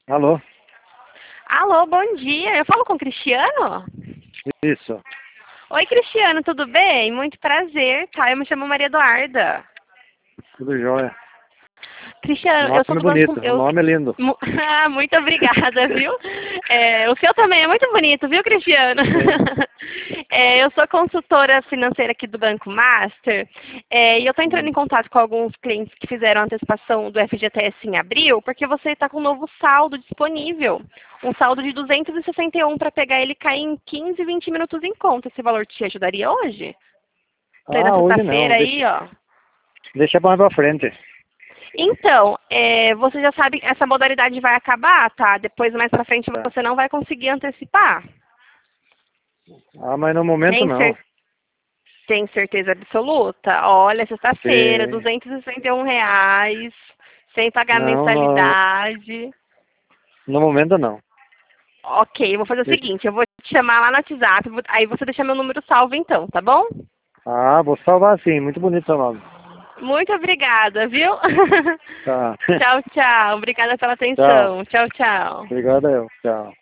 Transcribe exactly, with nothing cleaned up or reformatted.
Alô? Alô, bom dia. Eu falo com o Cristiano? Isso. Oi, Cristiano, tudo bem? Muito prazer, tá? Eu me chamo Maria Eduarda. Tudo jóia. Cristiano, eu sou Nome do Banco... bonito, o Eu... nome é lindo. Mu- Ah, muito obrigada, viu? É, o seu também é muito bonito, viu, Cristiano? Sim. É, eu sou consultora financeira aqui do Banco Master, é, e eu estou entrando Hum. em contato com alguns clientes que fizeram a antecipação do F G T S em abril, porque você está com um novo saldo disponível. Um saldo de duzentos e sessenta e um para pegar ele cair em quinze, vinte minutos em conta. Esse valor te ajudaria hoje? Plena Ah, hoje não. sexta-feira Deixa, aí, ó. deixa mais pra frente. Então, é, você já sabe, essa modalidade vai acabar, tá? Depois, mais pra frente, Tá. você não vai conseguir antecipar. Ah, mas no momento Tem, não. cer tem certeza absoluta? Olha, sexta-feira, Sim. duzentos e sessenta e um reais, sem pagar Não, no, mensalidade. no momento não. Ok, eu vou fazer o Deixa. seguinte, eu vou te chamar lá no WhatsApp, vou- aí você deixa meu número salvo então, tá bom? Ah, vou salvar sim. Muito bonito seu nome. Muito obrigada, viu? Tá. Tchau, tchau. Obrigada pela Tchau. atenção. Tchau, tchau. Obrigado eu. Tchau.